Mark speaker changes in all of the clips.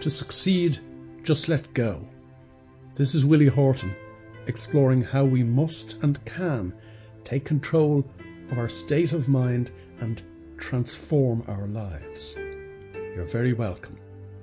Speaker 1: To succeed, just let go. This is Willie Horton, exploring how we must and can take control of our state of mind and transform our lives. You're very welcome.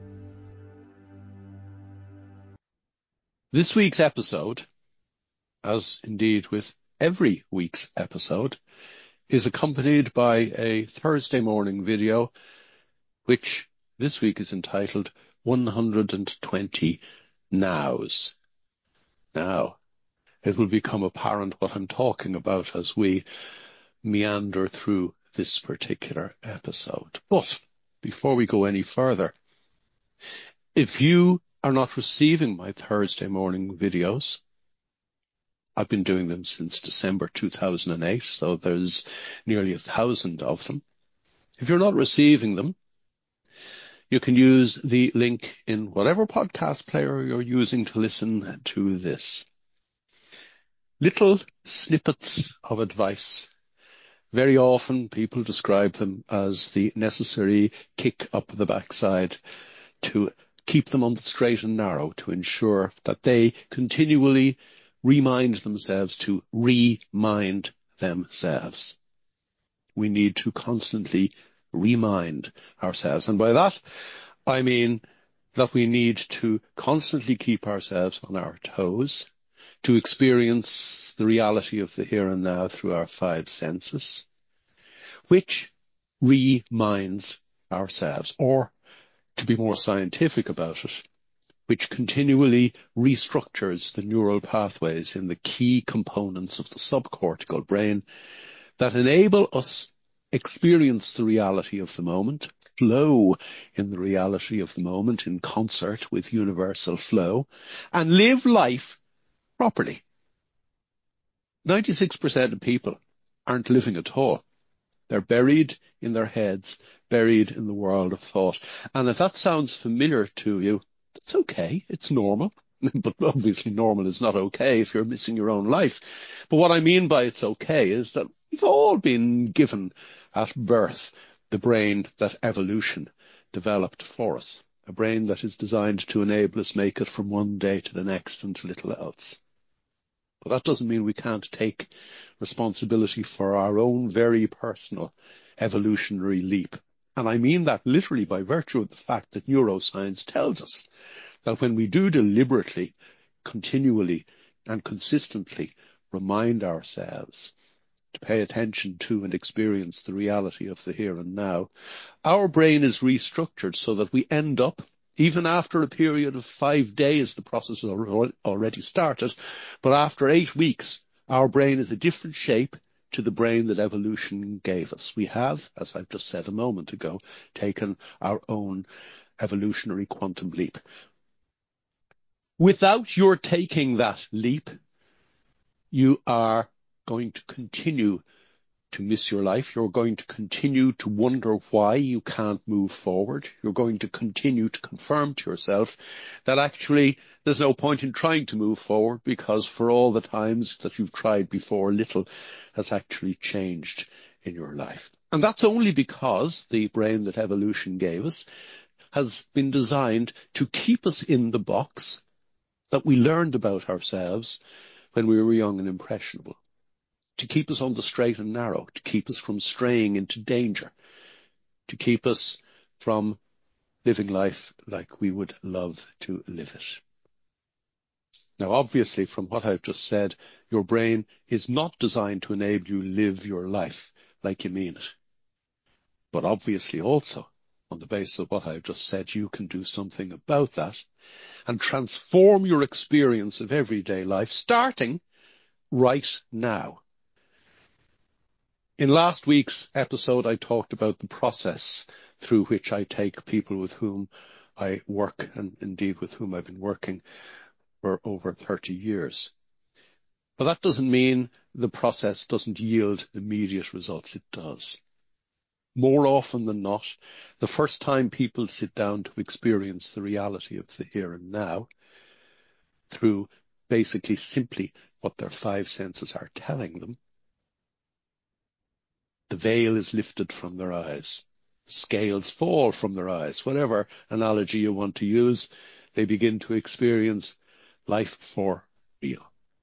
Speaker 2: This week's episode, as indeed with every week's episode, is accompanied by a Thursday morning video, which this week is entitled 120 Nows. Now, it will become apparent what I'm talking about as we meander through this particular episode. But before we go any further, if you are not receiving my Thursday morning videos, I've been doing them since December 2008, so there's nearly 1,000 of them. If you're not receiving them, you can use the link in whatever podcast player you're using to listen to this. Little snippets of advice. Very often people describe them as the necessary kick up the backside to keep them on the straight and narrow, to ensure that they continually remind themselves to remind themselves. We need to constantly remind ourselves. And by that, I mean that we need to constantly keep ourselves on our toes, to experience the reality of the here and now through our five senses, which reminds ourselves, or to be more scientific about it, which continually restructures the neural pathways in the key components of the subcortical brain that enable us experience the reality of the moment, flow in the reality of the moment in concert with universal flow, and live life properly. 96% of people aren't living at all. They're buried in their heads, buried in the world of thought. And if that sounds familiar to you, that's okay. It's normal. But obviously normal is not okay if you're missing your own life. But what I mean by it's okay is that we've all been given at birth the brain that evolution developed for us. A brain that is designed to enable us make it from one day to the next and to little else. But that doesn't mean we can't take responsibility for our own very personal evolutionary leap. And I mean that literally by virtue of the fact that neuroscience tells us that when we do deliberately, continually, and consistently remind ourselves to pay attention to and experience the reality of the here and now, our brain is restructured so that we end up, even after a period of 5 days, the process has already started, but after 8 weeks, our brain is a different shape to the brain that evolution gave us. We have, as I've just said a moment ago, taken our own evolutionary quantum leap. Without your taking that leap, you are going to continue to miss your life. You're going to continue to wonder why you can't move forward. You're going to continue to confirm to yourself that actually there's no point in trying to move forward because for all the times that you've tried before, little has actually changed in your life. And that's only because the brain that evolution gave us has been designed to keep us in the box that we learned about ourselves when we were young and impressionable. To keep us on the straight and narrow, to keep us from straying into danger, to keep us from living life like we would love to live it. Now, obviously, from what I've just said, your brain is not designed to enable you to live your life like you mean it. But obviously also, on the basis of what I've just said, you can do something about that and transform your experience of everyday life, starting right now. In last week's episode, I talked about the process through which I take people with whom I work, and indeed with whom I've been working for over 30 years. But that doesn't mean the process doesn't yield immediate results. It does. More often than not, the first time people sit down to experience the reality of the here and now, through basically simply what their five senses are telling them, the veil is lifted from their eyes. scales fall from their eyes. Whatever analogy you want to use, they begin to experience life for real.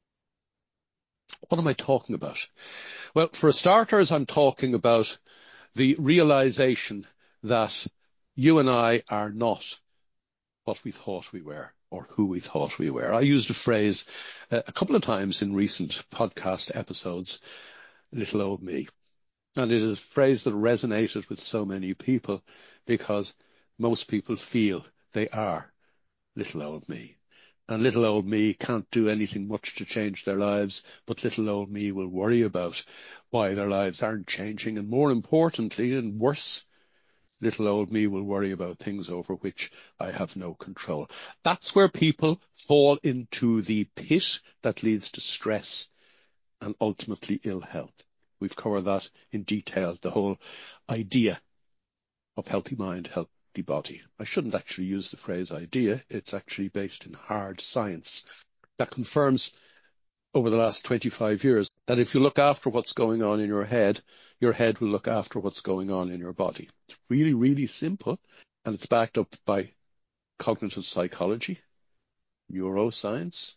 Speaker 2: What am I talking about? Well, for starters, I'm talking about the realization that you and I are not what we thought we were or who we thought we were. I used a phrase a couple of times in recent podcast episodes, little old me. And it is a phrase that resonated with so many people because most people feel they are little old me. And little old me can't do anything much to change their lives, but little old me will worry about why their lives aren't changing. And more importantly, and worse, little old me will worry about things over which I have no control. That's where people fall into the pit that leads to stress and ultimately ill health. We've covered that in detail, the whole idea of healthy mind, healthy body. I shouldn't actually use the phrase idea. It's actually based in hard science that confirms over the last 25 years that if you look after what's going on in your head will look after what's going on in your body. It's really, really simple, and it's backed up by cognitive psychology, neuroscience,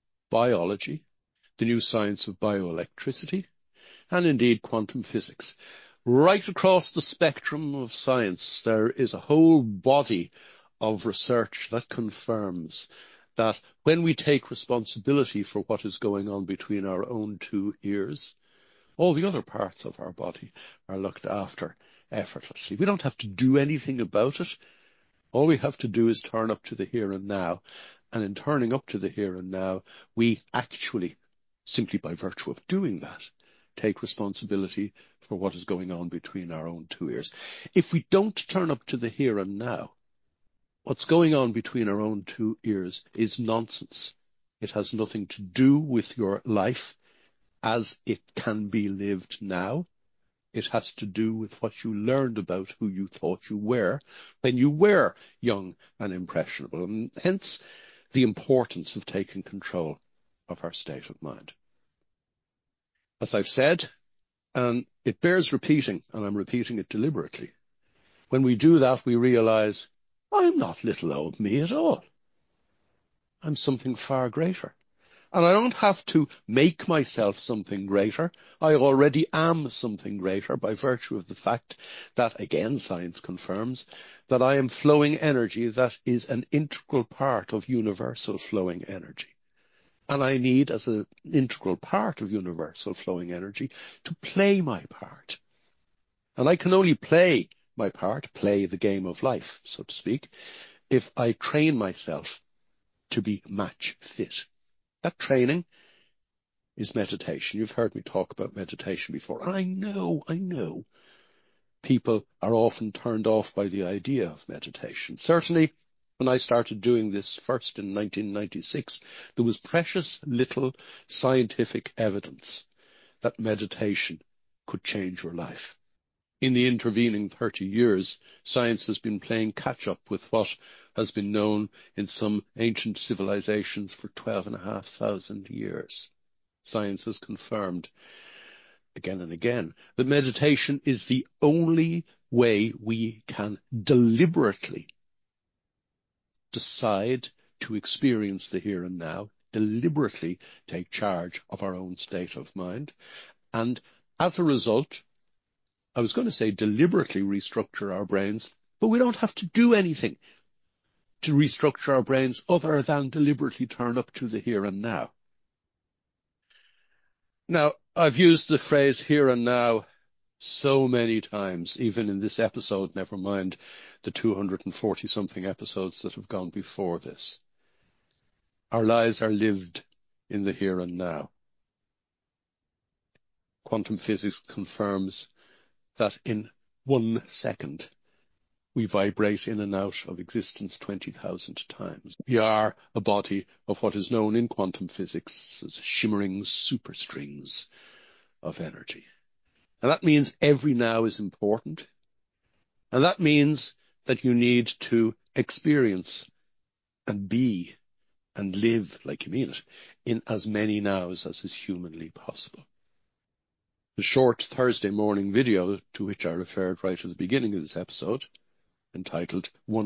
Speaker 2: biology, the new science of bioelectricity, and indeed quantum physics. Right across the spectrum of science, there is a whole body of research that confirms that when we take responsibility for what is going on between our own two ears, all the other parts of our body are looked after effortlessly. We don't have to do anything about it. All we have to do is turn up to the here and now. And in turning up to the here and now, we actually, simply by virtue of doing that, take responsibility for what is going on between our own two ears. If we don't turn up to the here and now, what's going on between our own two ears is nonsense. It has nothing to do with your life as it can be lived now. It has to do with what you learned about who you thought you were when you were young and impressionable, and hence the importance of taking control of our state of mind. As I've said, and it bears repeating, and I'm repeating it deliberately, when we do that, we realize, I'm not little old me at all. I'm something far greater. And I don't have to make myself something greater. I already am something greater by virtue of the fact that, again, science confirms that I am flowing energy that is an integral part of universal flowing energy. And I need, as an integral part of universal flowing energy, to play my part. And I can only play my part, play the game of life, so to speak, if I train myself to be match fit. That training is meditation. You've heard me talk about meditation before. And I know people are often turned off by the idea of meditation. Certainly, when I started doing this first in 1996, there was precious little scientific evidence that meditation could change your life. In the intervening 30 years, science has been playing catch-up with what has been known in some ancient civilizations for 12,500 years. Science has confirmed again and again that meditation is the only way we can deliberately decide to experience the here and now, deliberately take charge of our own state of mind, and as a result, I was going to say deliberately restructure our brains, but we don't have to do anything to restructure our brains other than deliberately turn up to the here and now. Now, I've used the phrase here and now so many times, even in this episode, never mind the 240-something episodes that have gone before this. Our lives are lived in the here and now. Quantum physics confirms that in 1 second, we vibrate in and out of existence 20,000 times. We are a body of what is known in quantum physics as shimmering superstrings of energy. And that means every now is important. And that means that you need to experience and be and live like you mean it in as many nows as is humanly possible. The short Thursday morning video to which I referred right at the beginning of this episode, entitled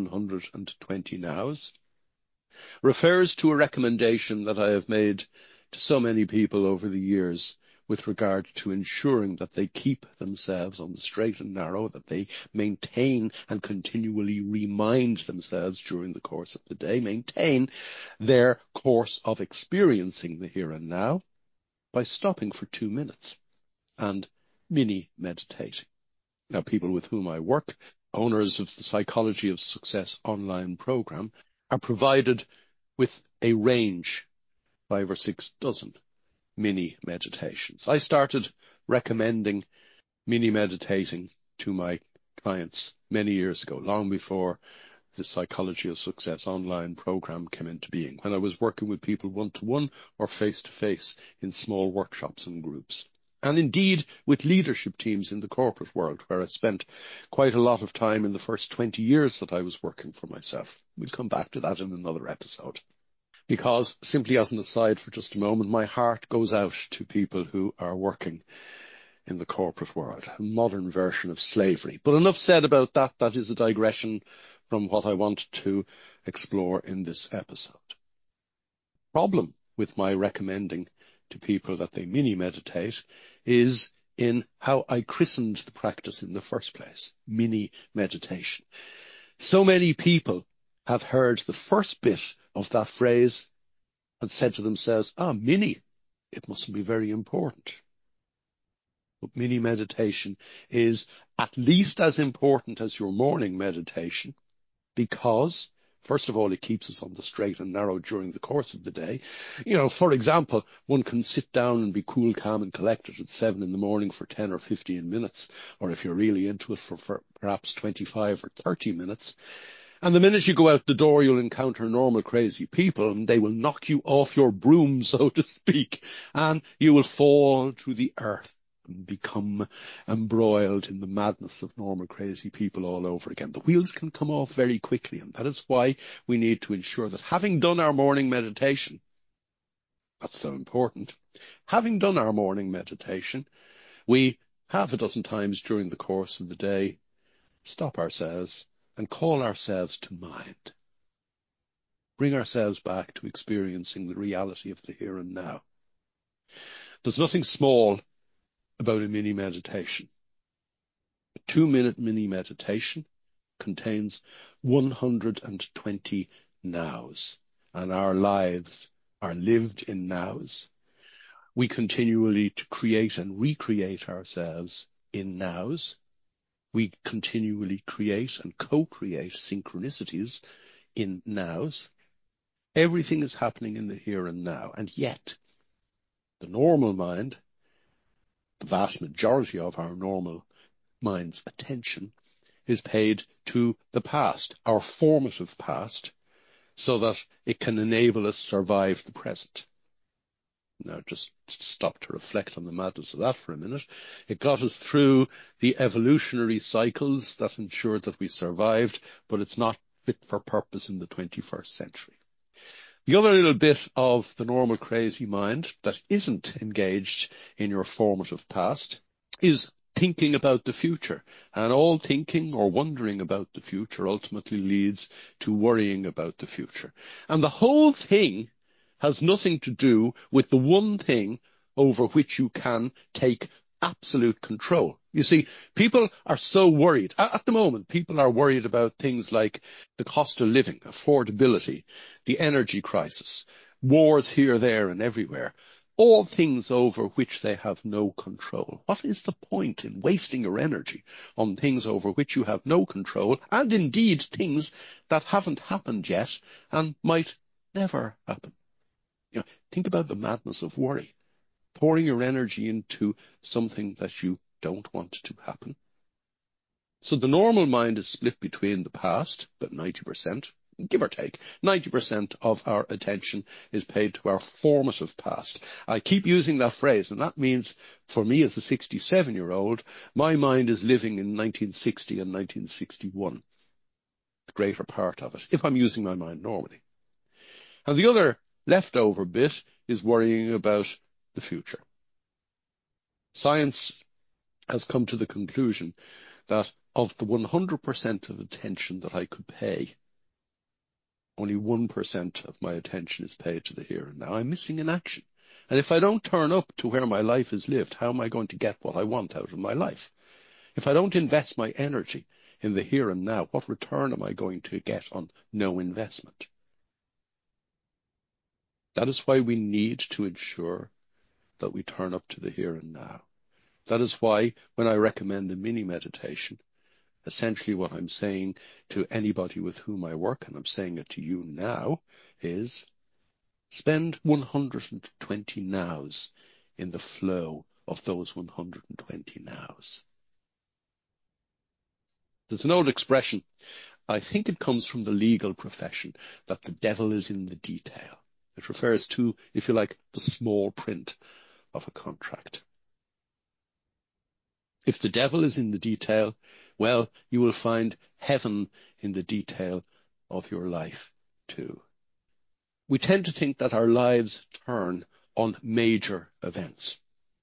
Speaker 2: 120 Nows, refers to a recommendation that I have made to so many people over the years with regard to ensuring that they keep themselves on the straight and narrow, that they maintain and continually remind themselves during the course of the day, maintain their course of experiencing the here and now by stopping for 2 minutes and mini-meditating. Now, people with whom I work, owners of the Psychology of Success online program, are provided with a range, 5 or 6 dozen mini meditations. I started recommending mini meditating to my clients many years ago, long before the Psychology of Success online program came into being, when I was working with people one-to-one or face-to-face in small workshops and groups. And indeed with leadership teams in the corporate world, where I spent quite a lot of time in the first 20 years that I was working for myself. We'll come back to that in another episode. Because, simply as an aside for just a moment, my heart goes out to people who are working in the corporate world, a modern version of slavery. But enough said about that. That is a digression from what I want to explore in this episode. Problem with my recommending to people that they mini-meditate is in how I christened the practice in the first place, mini-meditation. So many people have heard the first bit of that phrase and said to themselves, mini, it mustn't be very important. But mini meditation is at least as important as your morning meditation because, first of all, it keeps us on the straight and narrow during the course of the day. For example, one can sit down and be cool, calm and collected at 7 in the morning for 10 or 15 minutes, or if you're really into it for perhaps 25 or 30 minutes. And the minute you go out the door, you'll encounter normal, crazy people, and they will knock you off your broom, so to speak, and you will fall to the earth and become embroiled in the madness of normal, crazy people all over again. The wheels can come off very quickly, and that is why we need to ensure that having done our morning meditation, that's so important, having done our morning meditation, we half a dozen times during the course of the day stop ourselves and call ourselves to mind. Bring ourselves back to experiencing the reality of the here and now. There's nothing small about a mini meditation. A 2-minute mini meditation contains 120 nows, and our lives are lived in nows. We continually to create and recreate ourselves in nows. We continually create and co-create synchronicities in nows. Everything is happening in the here and now. And yet, the normal mind, the vast majority of our normal mind's attention, is paid to the past, our formative past, so that it can enable us to survive the present. Now, just stop to reflect on the madness of that for a minute. It got us through the evolutionary cycles that ensured that we survived, but it's not fit for purpose in the 21st century. The other little bit of the normal crazy mind that isn't engaged in your formative past is thinking about the future. And all thinking or wondering about the future ultimately leads to worrying about the future. And the whole thing has nothing to do with the one thing over which you can take absolute control. You see, people are so worried. At the moment, people are worried about things like the cost of living, affordability, the energy crisis, wars here, there and everywhere. All things over which they have no control. What is the point in wasting your energy on things over which you have no control, and indeed things that haven't happened yet and might never happen? Think about the madness of worry, pouring your energy into something that you don't want to happen. So the normal mind is split between the past, about 90%, give or take. 90% of our attention is paid to our formative past. I keep using that phrase, and that means for me as a 67-year-old, my mind is living in 1960 and 1961, the greater part of it, if I'm using my mind normally. And the other leftover bit is worrying about the future. Science has come to the conclusion that of the 100% of attention that I could pay, only 1% of my attention is paid to the here and now. I'm missing in action. And if I don't turn up to where my life is lived, how am I going to get what I want out of my life? If I don't invest my energy in the here and now, what return am I going to get on no investment? That is why we need to ensure that we turn up to the here and now. That is why when I recommend a mini meditation, essentially what I'm saying to anybody with whom I work, and I'm saying it to you now, is spend 120 nows in the flow of those 120 nows. There's an old expression, I think it comes from the legal profession, that the devil is in the detail. It refers to, if you like, the small print of a contract. If the devil is in the detail, well, you will find heaven in the detail of your life too. We tend to think that our lives turn on major events.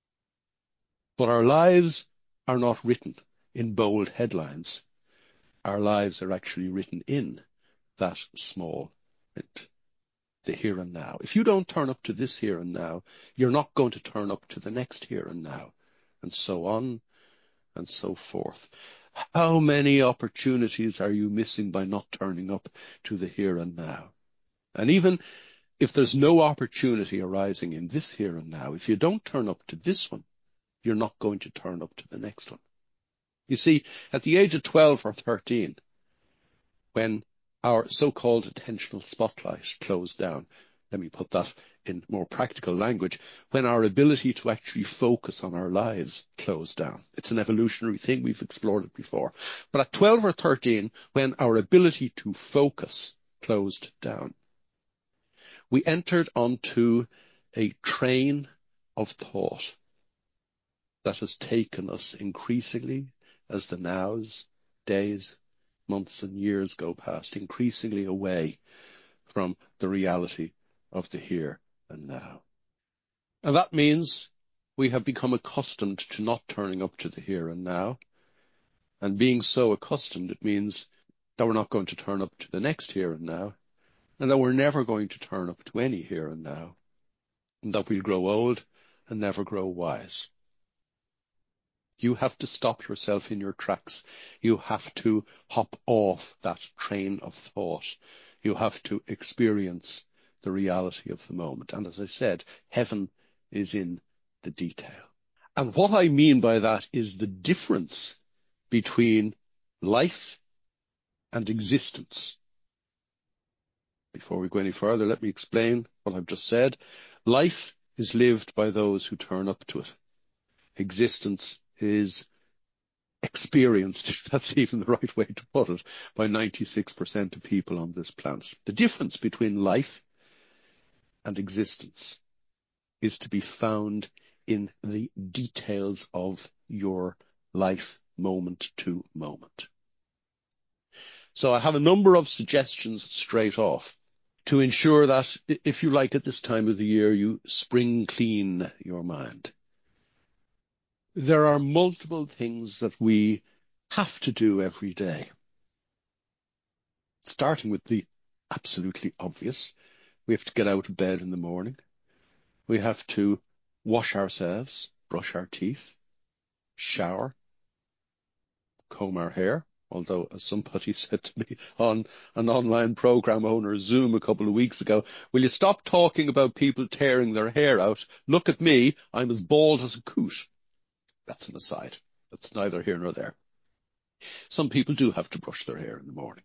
Speaker 2: But our lives are not written in bold headlines. Our lives are actually written in that small print, the here and now. If you don't turn up to this here and now, you're not going to turn up to the next here and now, and so on and so forth. How many opportunities are you missing by not turning up to the here and now? And even if there's no opportunity arising in this here and now, if you don't turn up to this one, you're not going to turn up to the next one. You see, at the age of 12 or 13, when our so-called attentional spotlight closed down, let me put that in more practical language, when our ability to actually focus on our lives closed down. It's an evolutionary thing. We've explored it before. But at 12 or 13, when our ability to focus closed down, we entered onto a train of thought that has taken us increasingly, as the nows, days, months and years go past, increasingly away from the reality of the here and now. And that means we have become accustomed to not turning up to the here and now. And being so accustomed, it means that we're not going to turn up to the next here and now, and that we're never going to turn up to any here and now, and that we'll grow old and never grow wise. You have to stop yourself in your tracks. You have to hop off that train of thought. You have to experience the reality of the moment. And as I said, heaven is in the detail. And what I mean by that is the difference between life and existence. Before we go any further, let me explain what I've just said. Life is lived by those who turn up to it. Existence is experienced, if that's even the right way to put it, by 96% of people on this planet. The difference between life and existence is to be found in the details of your life, moment to moment. So I have a number of suggestions straight off to ensure that, if you like, at this time of the year, you spring clean your mind. There are multiple things that we have to do every day. Starting with the absolutely obvious. We have to get out of bed in the morning. We have to wash ourselves, brush our teeth, shower, comb our hair. Although, as somebody said to me on an online program owner Zoom a couple of weeks ago, will you stop talking about people tearing their hair out? Look at me, I'm as bald as a coot. That's an aside. That's neither here nor there. Some people do have to brush their hair in the morning.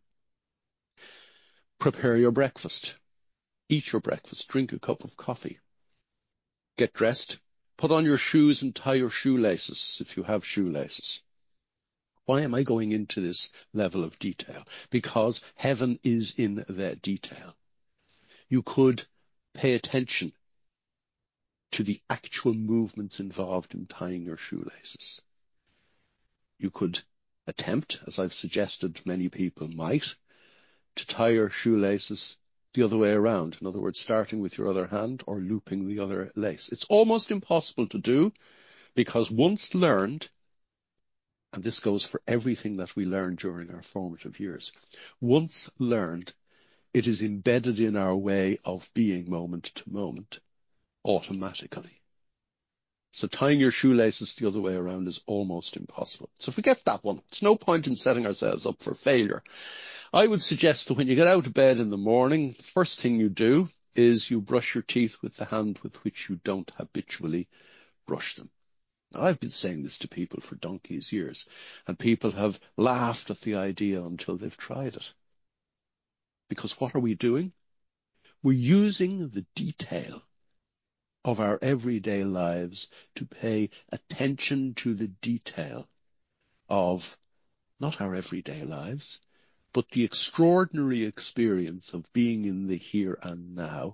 Speaker 2: Prepare your breakfast. Eat your breakfast. Drink a cup of coffee. Get dressed. Put on your shoes and tie your shoelaces if you have shoelaces. Why am I going into this level of detail? Because heaven is in that detail. You could pay attention to the actual movements involved in tying your shoelaces. You could attempt, as I've suggested many people might, to tie your shoelaces the other way around. In other words, starting with your other hand or looping the other lace. It's almost impossible to do, Because once learned, and this goes for everything that we learn during our formative years, once learned, it is embedded in our way of being moment to moment automatically. So tying your shoelaces the other way around is almost impossible. So forget that one. It's no point in setting ourselves up for failure. I would suggest that when you get out of bed in the morning, the first thing you do is you brush your teeth with the hand with which you don't habitually brush them. Now, I've been saying this to people for donkey's years, and people have laughed at the idea until they've tried it. Because what are we doing? We're using the detail of our everyday lives to pay attention to the detail of not our everyday lives, but the extraordinary experience of being in the here and now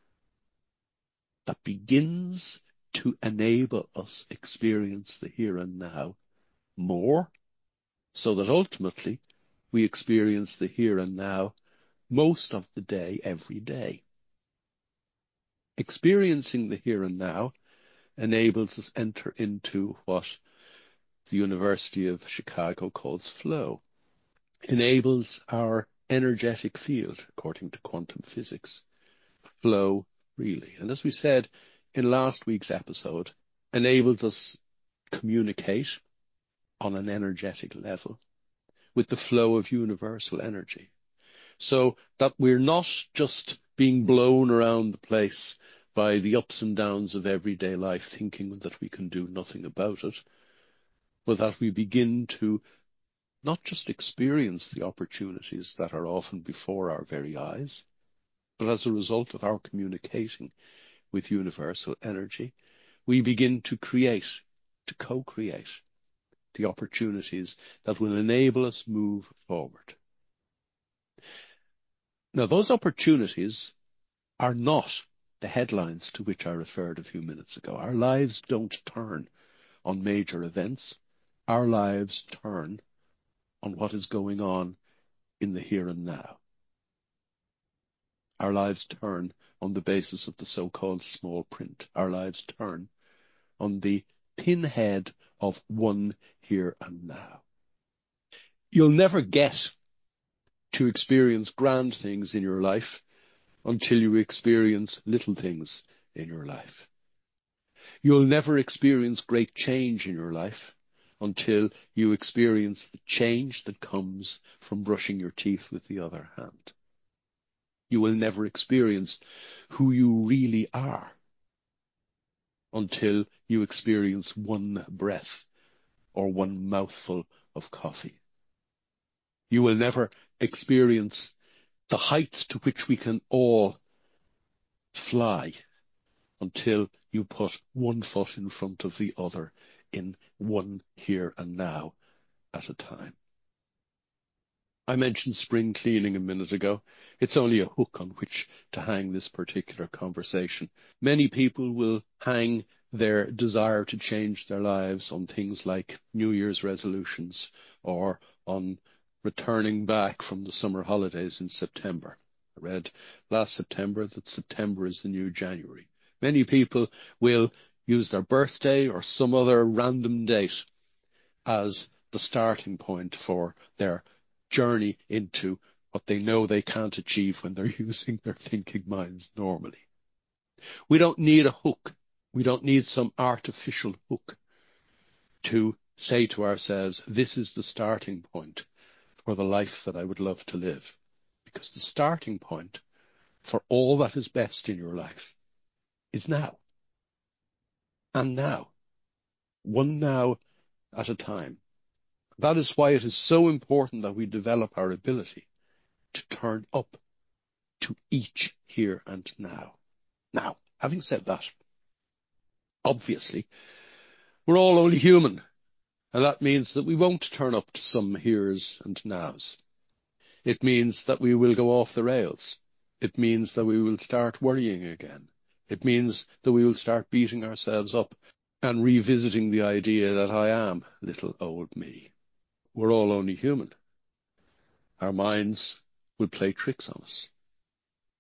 Speaker 2: that begins to enable us experience the here and now more, so that ultimately we experience the here and now most of the day, every day. Experiencing the here and now enables us to enter into what the University of Chicago calls flow, enables our energetic field, according to quantum physics, flow freely. And as we said in last week's episode, enables us to communicate on an energetic level with the flow of universal energy. So that we're not just being blown around the place by the ups and downs of everyday life, thinking that we can do nothing about it, but that we begin to not just experience the opportunities that are often before our very eyes, but as a result of our communicating with universal energy, we begin to create, to co-create the opportunities that will enable us move forward. Now, those opportunities are not the headlines to which I referred a few minutes ago. Our lives don't turn on major events. Our lives turn on what is going on in the here and now. Our lives turn on the basis of the so-called small print. Our lives turn on the pinhead of one here and now. You'll never get to experience grand things in your life until you experience little things in your life. You'll never experience great change in your life until you experience the change that comes from brushing your teeth with the other hand. You will never experience who you really are until you experience one breath or one mouthful of coffee. You will never experience the heights to which we can all fly until you put one foot in front of the other in one here and now at a time. I mentioned spring cleaning a minute ago. It's only a hook on which to hang this particular conversation. Many people will hang their desire to change their lives on things like New Year's resolutions or on returning back from the summer holidays in September. I read last September that September is the new January. Many people will use their birthday or some other random date as the starting point for their journey into what they know they can't achieve when they're using their thinking minds normally. We don't need a hook. We don't need some artificial hook to say to ourselves, this is the starting point for the life that I would love to live. Because the starting point for all that is best in your life is now. And now. One now at a time. That is why it is so important that we develop our ability to turn up to each here and now. Now, having said that, obviously, we're all only human, and that means that we won't turn up to some heres and nows. It means that we will go off the rails. It means that we will start worrying again. It means that we will start beating ourselves up and revisiting the idea that I am little old me. We're all only human. Our minds will play tricks on us.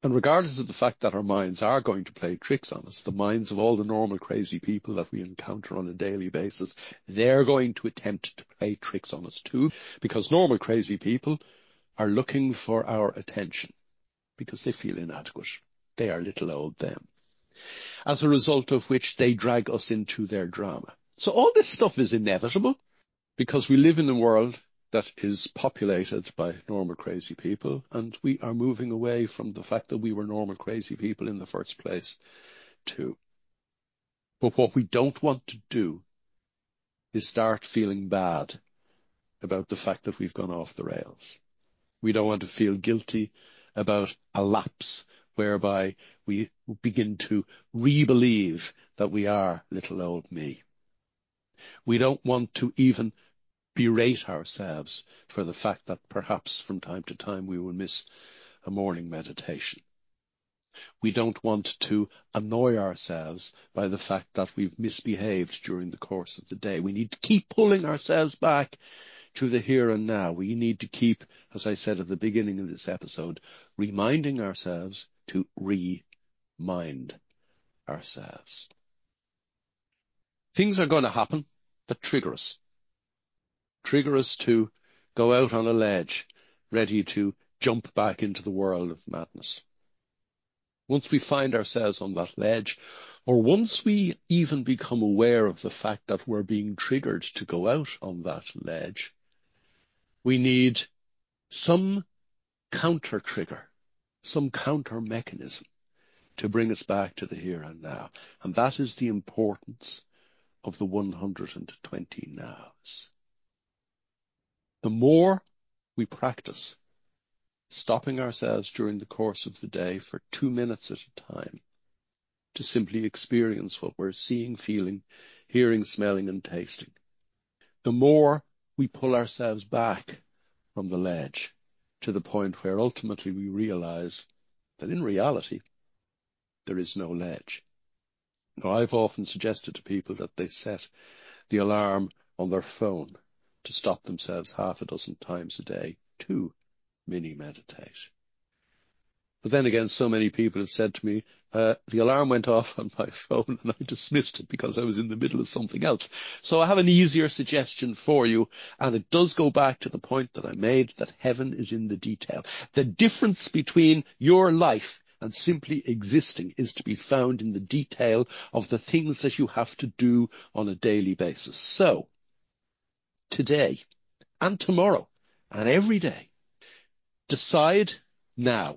Speaker 2: And regardless of the fact that our minds are going to play tricks on us, the minds of all the normal crazy people that we encounter on a daily basis, they're going to attempt to play tricks on us too, because normal crazy people are looking for our attention because they feel inadequate. They are little old them. As a result of which they drag us into their drama. So all this stuff is inevitable because we live in a world that is populated by normal crazy people, and we are moving away from the fact that we were normal crazy people in the first place too. But what we don't want to do is start feeling bad about the fact that we've gone off the rails. We don't want to feel guilty about a lapse whereby we begin to re-believe that we are little old me. We don't want to even berate ourselves for the fact that perhaps from time to time we will miss a morning meditation. We don't want to annoy ourselves by the fact that we've misbehaved during the course of the day. We need to keep pulling ourselves back to the here and now. We need to keep, as I said at the beginning of this episode, reminding ourselves to remind ourselves. Things are going to happen that trigger us to go out on a ledge, ready to jump back into the world of madness. Once we find ourselves on that ledge, or once we even become aware of the fact that we're being triggered to go out on that ledge, we need some counter trigger, some counter mechanism to bring us back to the here and now. And that is the importance of the 120 nows. The more we practice stopping ourselves during the course of the day for 2 minutes at a time to simply experience what we're seeing, feeling, hearing, smelling, and tasting, the more we pull ourselves back from the ledge to the point where ultimately we realize that in reality, there is no ledge. Now, I've often suggested to people that they set the alarm on their phone to stop themselves half a dozen times a day to mini meditate. But then again, so many people have said to me, the alarm went off on my phone and I dismissed it because I was in the middle of something else. So I have an easier suggestion for you, and it does go back to the point that I made, that heaven is in the detail. The difference between your life and simply existing is to be found in the detail of the things that you have to do on a daily basis. So, today and tomorrow and every day, decide now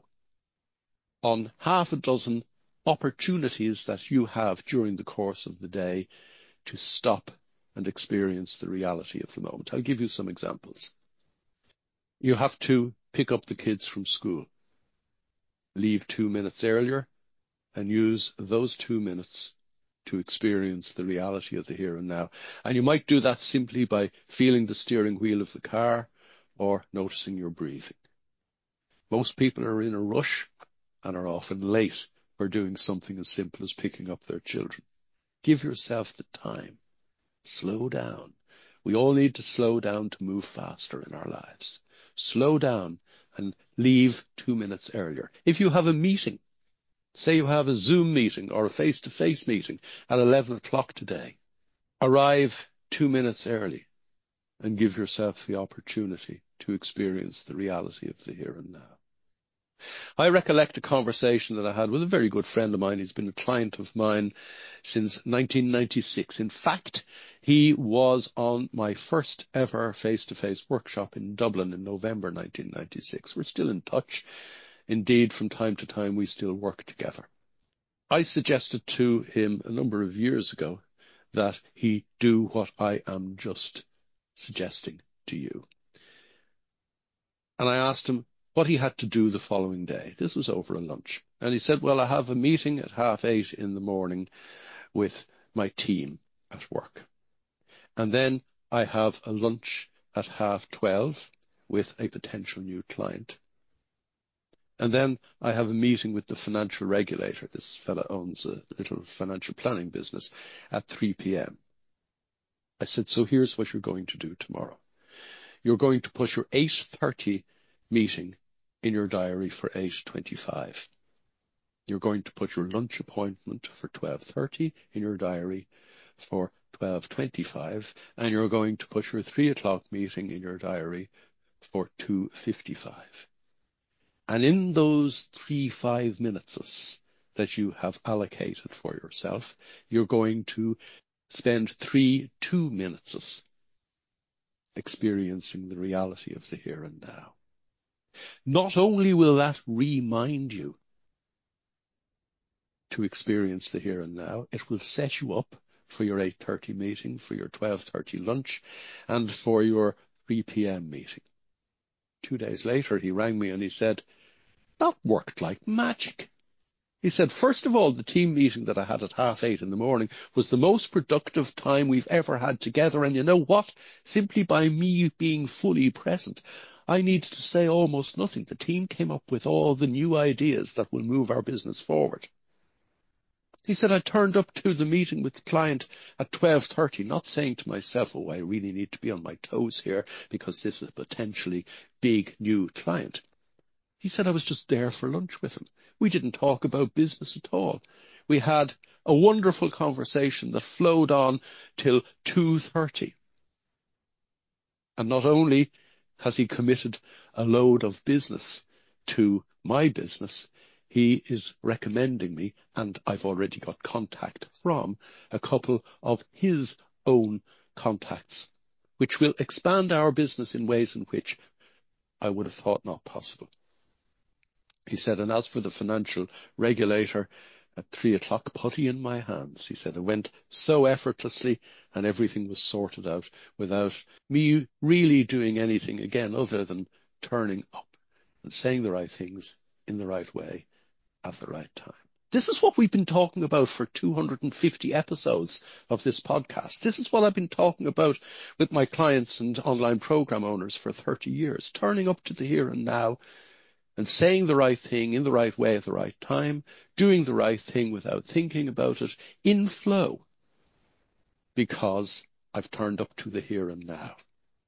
Speaker 2: on half a dozen opportunities that you have during the course of the day to stop and experience the reality of the moment. I'll give you some examples. You have to pick up the kids from school. Leave 2 minutes earlier and use those 2 minutes to experience the reality of the here and now. And you might do that simply by feeling the steering wheel of the car or noticing your breathing. Most people are in a rush and are often late for doing something as simple as picking up their children. Give yourself the time. Slow down. We all need to slow down to move faster in our lives. Slow down and leave 2 minutes earlier. If you have a meeting, say you have a Zoom meeting or a face-to-face meeting at 11 o'clock today, arrive 2 minutes early and give yourself the opportunity to experience the reality of the here and now. I recollect a conversation that I had with a very good friend of mine. He's been a client of mine since 1996. In fact, he was on my first ever face-to-face workshop in Dublin in November 1996. We're still in touch. Indeed, from time to time, we still work together. I suggested to him a number of years ago that he do what I am just suggesting to you. And I asked him what he had to do the following day. This was over a lunch. And he said, well, I have a meeting at 8:30 in the morning with my team at work. And then I have a lunch at 12:30 with a potential new client. And then I have a meeting with the financial regulator. This fella owns a little financial planning business at 3 p.m. I said, so here's what you're going to do tomorrow. You're going to put your 8:30 meeting in your diary for 8:25. You're going to put your lunch appointment for 12:30 in your diary for 12:25, and you're going to put your 3 o'clock meeting in your diary for 2:55. And in those 3 5 minutes that you have allocated for yourself, you're going to spend 3 2 minutes experiencing the reality of the here and now. Not only will that remind you to experience the here and now, it will set you up for your 8:30 meeting, for your 12:30 lunch, and for your 3 p.m. meeting. 2 days later, he rang me and he said, that worked like magic. He said, first of all, the team meeting that I had at 8:30 in the morning was the most productive time we've ever had together. And you know what? Simply by me being fully present, I needed to say almost nothing. The team came up with all the new ideas that will move our business forward. He said, I turned up to the meeting with the client at 12:30, not saying to myself, oh, I really need to be on my toes here because this is a potentially big new client. He said, I was just there for lunch with him. We didn't talk about business at all. We had a wonderful conversation that flowed on till 2:30. And not only has he committed a load of business to my business, he is recommending me, and I've already got contact from a couple of his own contacts, which will expand our business in ways in which I would have thought not possible. He said, and as for the financial regulator, at 3 o'clock, putty in my hands. He said, it went so effortlessly and everything was sorted out without me really doing anything again other than turning up and saying the right things in the right way at the right time. This is what we've been talking about for 250 episodes of this podcast. This is what I've been talking about with my clients and online program owners for 30 years, turning up to the here and now and saying the right thing in the right way at the right time, doing the right thing without thinking about it, in flow, because I've turned up to the here and now.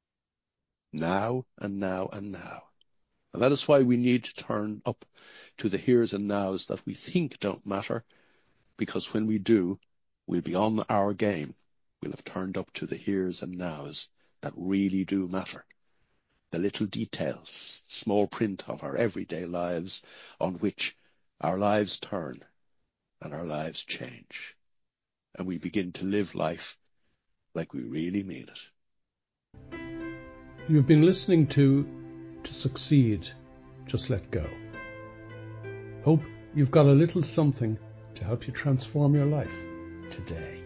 Speaker 2: Now and now and now. And that is why we need to turn up to the heres and nows that we think don't matter, because when we do, we'll be on our game. We'll have turned up to the heres and nows that really do matter. The little details, small print of our everyday lives on which our lives turn and our lives change. And we begin to live life like we really mean it.
Speaker 1: You've been listening to Succeed, Just Let Go. Hope you've got a little something to help you transform your life today.